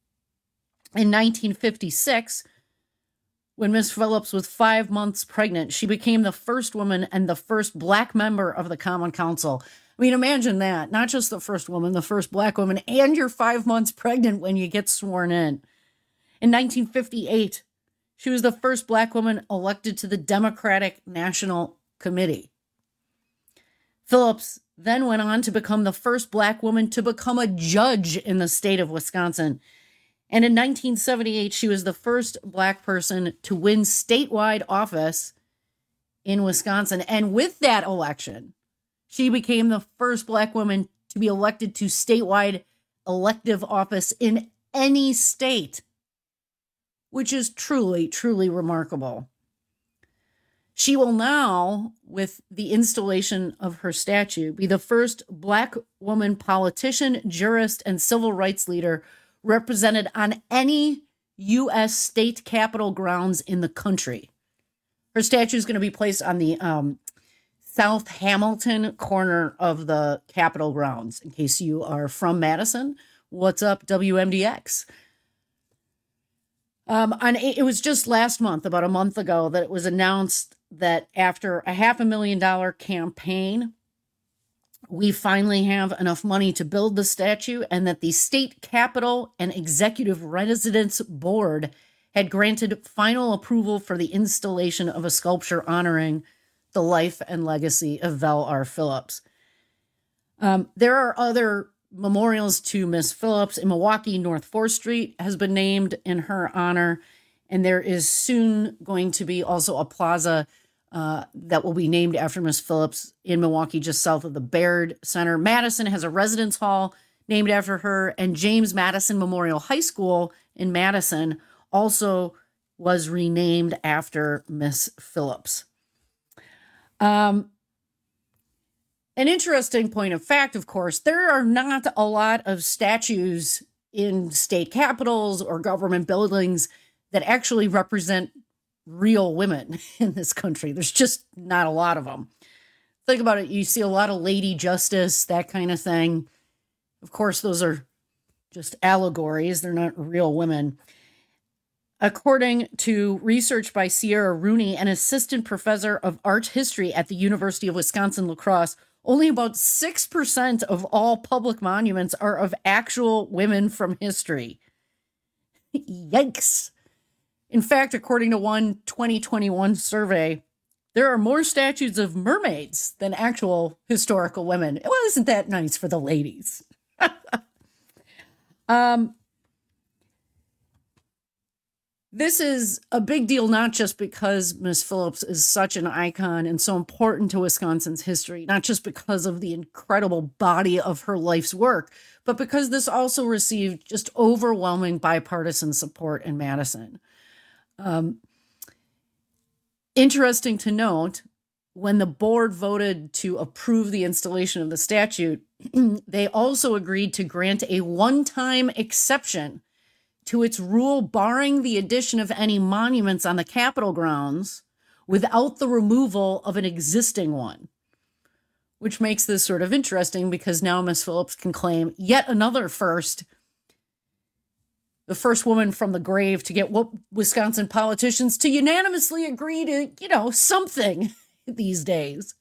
In 1956, when Miss Phillips was 5 months pregnant, she became the first woman and the first Black member of the Common Council. I mean, imagine that. Not just the first woman, the first Black woman, and you're 5 months pregnant when you get sworn in. In 1958, she was the first Black woman elected to the Democratic National Committee. Phillips then went on to become the first Black woman to become a judge in the state of Wisconsin. And in 1978, she was the first Black person to win statewide office in Wisconsin. And with that election, she became the first Black woman to be elected to statewide elective office in any state, which is truly, truly remarkable. She will now, with the installation of her statue, be the first Black woman politician, jurist, and civil rights leader represented on any U.S. state capitol grounds in the country. Her statue is going to be placed on the South Hamilton corner of the Capitol grounds. In case you are from Madison, what's up, WMDX? It was just last month, about a month ago, that it was announced that after a $500,000 campaign, we finally have enough money to build the statue, and that the State Capitol and Executive Residence Board had granted final approval for the installation of a sculpture honoring the life and legacy of Vel R. Phillips. There are other memorials to Miss Phillips in Milwaukee. North 4th Street has been named in her honor, and there is soon going to be also a plaza that will be named after Miss Phillips in Milwaukee, just south of the Baird Center. Madison has a residence hall named after her, and James Madison Memorial High School in Madison also was renamed after Miss Phillips. An interesting point of fact, of course, there are not a lot of statues in state capitals or government buildings that actually represent real women in this country. There's just not a lot of them. Think about it. You see a lot of Lady Justice, that kind of thing. Of course, those are just allegories. They're not real women. According to research by Sierra Rooney, an assistant professor of art history at the University of Wisconsin-La Crosse, only about 6% of all public monuments are of actual women from history. Yikes. In fact, according to one 2021 survey, there are more statues of mermaids than actual historical women. Well, isn't that nice for the ladies? This is a big deal, not just because Miss Phillips is such an icon and so important to Wisconsin's history, not just because of the incredible body of her life's work, but because this also received just overwhelming bipartisan support in Madison. Interesting to note, when the board voted to approve the installation of the statue, they also agreed to grant a one-time exception to its rule barring the addition of any monuments on the Capitol grounds without the removal of an existing one, which makes this sort of interesting because now Miss Phillips can claim yet another first, the first woman from the grave to get Wisconsin politicians to unanimously agree to, something these days.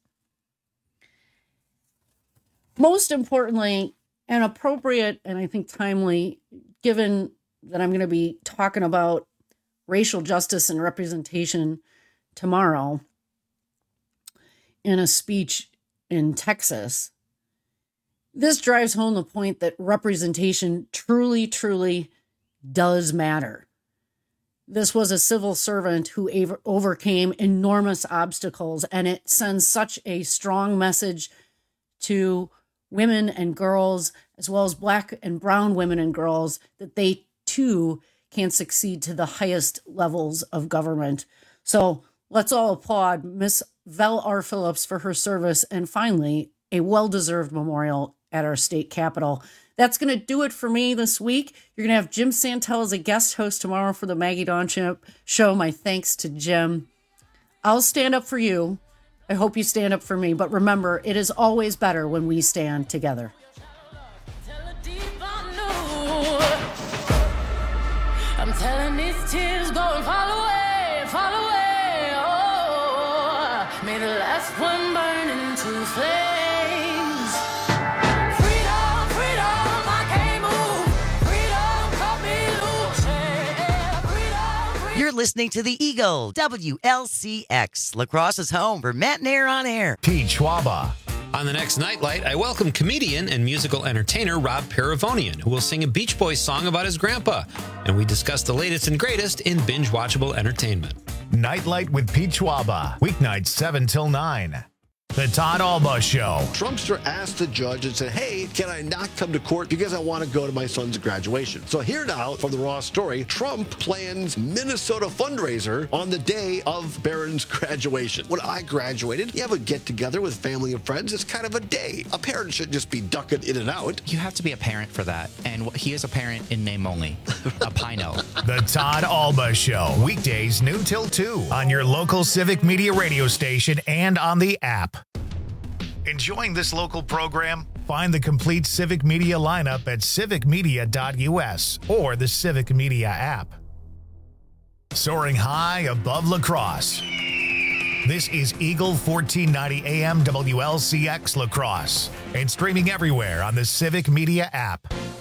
Most importantly, and appropriate, and I think timely, given that I'm going to be talking about racial justice and representation tomorrow in a speech in Texas, this drives home the point that representation truly, truly does matter. This was a civil servant who overcame enormous obstacles, and it sends such a strong message to women and girls, as well as Black and brown women and girls, that they too can succeed to the highest levels of government. So let's all applaud Miss Vel R. Phillips for her service, and finally, a well-deserved memorial at our state capitol. That's going to do it for me this week. You're going to have Jim Santel as a guest host tomorrow for the Maggie Dawn Show. My thanks to Jim. I'll stand up for you. I hope you stand up for me. But remember, it is always better when we stand together. I'm telling these tears go and fall away, oh, may the last one burn into flames. Freedom, freedom, I can't move, freedom, cut me loose, freedom. You're listening to The Eagle, WLCX, La Crosse's home for Matt and Air on Air. Pete Schwaba. On the next Nightlight, I welcome comedian and musical entertainer Rob Paravonian, who will sing a Beach Boys song about his grandpa. And we discuss the latest and greatest in binge-watchable entertainment. Nightlight with Pete Schwaba. Weeknights 7 till 9. The Todd Alba Show. Trumpster asked the judge and said, hey, can I not come to court because I want to go to my son's graduation? So here now from the Raw story, Trump plans Minnesota fundraiser on the day of Barron's graduation. When I graduated, you have a get-together with family and friends. It's kind of a day. A parent shouldn't just be ducking in and out. You have to be a parent for that. And he is a parent in name only. A Pino. The Todd Alba Show. Weekdays noon till 2 on your local Civic Media radio station and on the app. Enjoying this local program? Find the complete Civic Media lineup at civicmedia.us or the Civic Media app. Soaring high above La Crosse. This is Eagle 1490 AM WLCX La Crosse and streaming everywhere on the Civic Media app.